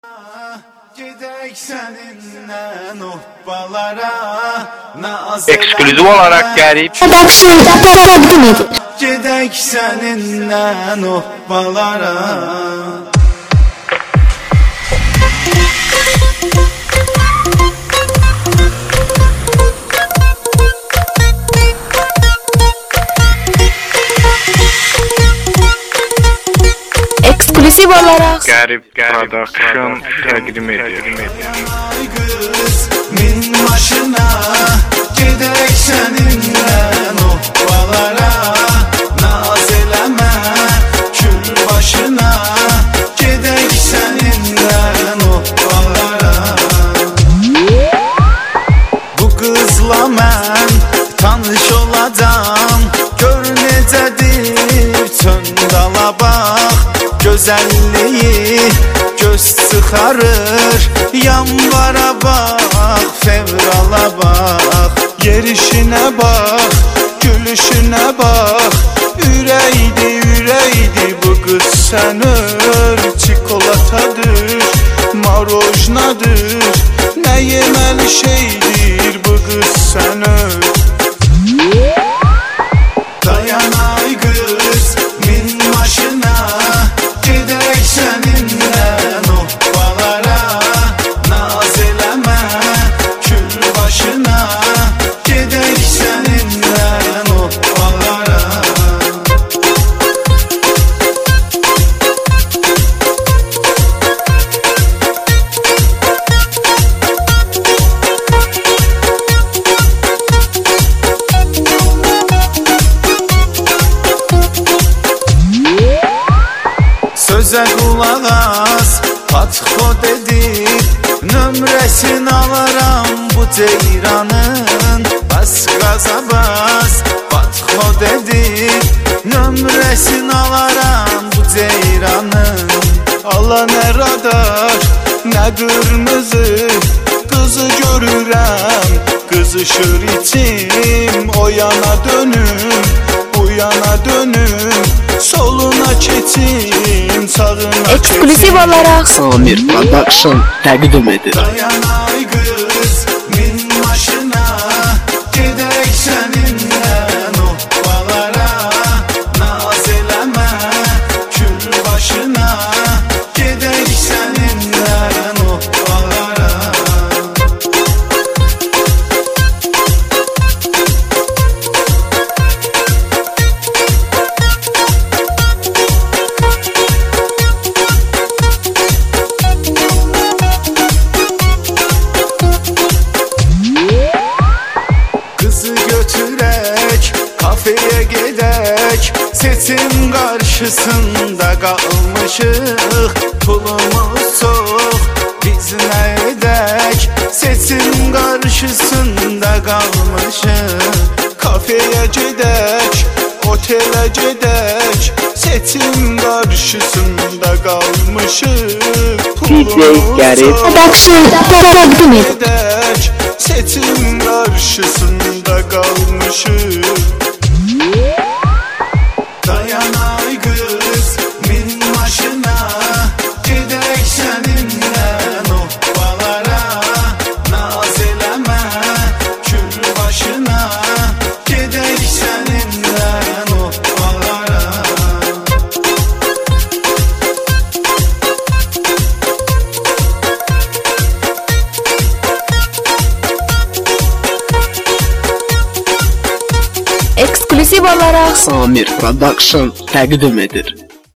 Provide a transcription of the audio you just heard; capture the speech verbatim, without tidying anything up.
Eksklüziv olarak gəlib Bakşurda təqdim edir. Gedək səninlə nopbalara. Eksklüziv olarak Qərib Production təqdim edir. Min maşına gedək səninlə nopbalara. Naz eləmə kül başına gedək səninlə nopbalara. Bu qızla mən tanış olacam. Gör necədir çöndala bax. Gözəlliyi göz çıxarır. Yanvara bax, fevrala bax. Yerişinə bax, gülüşünə bax. Ürəkdi, ürəkdi bu qız sənir. Çikolatadır, marojnadır. Nə yeməli şeydir bu qız sənir. Dayan ay qız, min maşına gedək səninlə nopbalara. Naz eləmə kül başına gedək səninlə nopbalara. Sözə qulaq as, patxod edib. Nömrəsini alaram bu ceyranın. Bas qaza bas, patxod edib. Nömrəsini alaram bu ceyranın. Ala nə radar, nə qırmızı. Qızı görürəm, qızışır içim. O yana dönüm, bu yana dönüm. Soluna keçim, sağına keçim. Eksklüziv olarak Samir Production təqdim edir. Dayan ay qız, min maşına gedək səninlə nopbalara. Naz eləmə kül başına gedək səninlə nopbalara. Qızı götürək, kafeye gedək. Seçim qarşısında qalmışıq. Pulumuz çox, biz nə edək? Seçim qarşısında qalmışıq. Kafeye gedək, otelə gedək. Seçim qarşısında qalmışıq. D J Qərib Bakşurda təqdim edir. Gedək, seçim qarşısında qalmışıq. Dayan ay qız, min maşına gedək səninlə nopbalara. Naz eləmə kül başına gedək səninlə nopbalara. Eksklüziv olarak Samir Production təqdim edir.